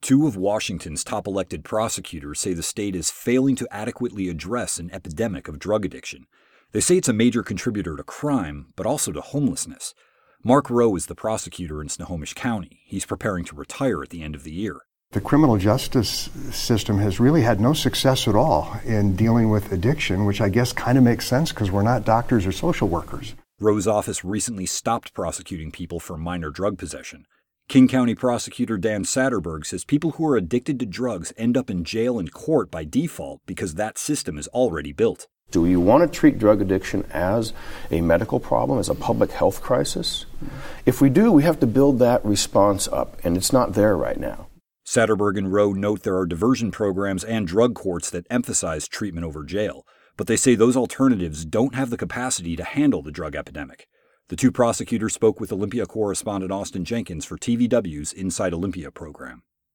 Two of Washington's top elected prosecutors say the state is failing to adequately address an epidemic of drug addiction. They say it's a major contributor to crime, but also to homelessness. Mark Rowe is the prosecutor in Snohomish County. He's preparing to retire at the end of the year. The criminal justice system has really had no success at all in dealing with addiction, which I guess kind of makes sense because we're not doctors or social workers. Rowe's office recently stopped prosecuting people for minor drug possession. King County prosecutor Dan Satterberg says people who are addicted to drugs end up in jail and court by default because that system is already built. Do we want to treat drug addiction as a medical problem, as a public health crisis? If we do, we have to build that response up, and it's not there right now. Satterberg and Rowe note there are diversion programs and drug courts that emphasize treatment over jail, but they say those alternatives don't have the capacity to handle the drug epidemic. The two prosecutors spoke with Olympia correspondent Austin Jenkins for TVW's Inside Olympia program.